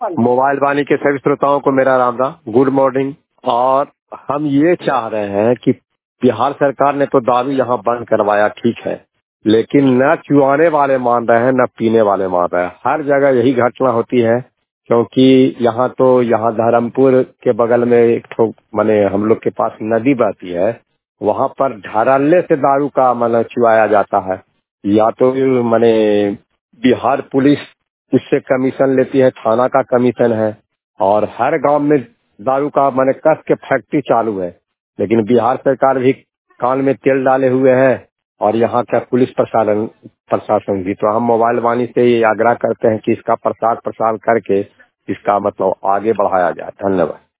Mobile वाणी के सभी श्रोताओं को मेरा राम राम, गुड मॉर्निंग। और हम ये चाह रहे हैं कि बिहार सरकार ने तो दारू यहाँ बंद करवाया, ठीक है, लेकिन न चुआने वाले मान रहे हैं न पीने वाले मान रहे हैं। हर जगह यही घटना होती है, क्योंकि यहाँ धर्मपुर के बगल में एक ठो माने हम लोग के पास नदी बहती है, वहाँ पर धड़ल्ले से दारू का माने चुआया जाता है। या तो माने बिहार पुलिस इससे कमीशन लेती है, थाना का कमीशन है, और हर गांव में दारू का माने कस के फैक्ट्री चालू है। लेकिन बिहार सरकार भी कान में तेल डाले हुए है, और यहाँ का पुलिस प्रशासन भी। तो हम मोबाइल वाणी से ये आग्रह करते हैं कि इसका प्रचार प्रसार करके इसका मतलब आगे बढ़ाया जाए। धन्यवाद।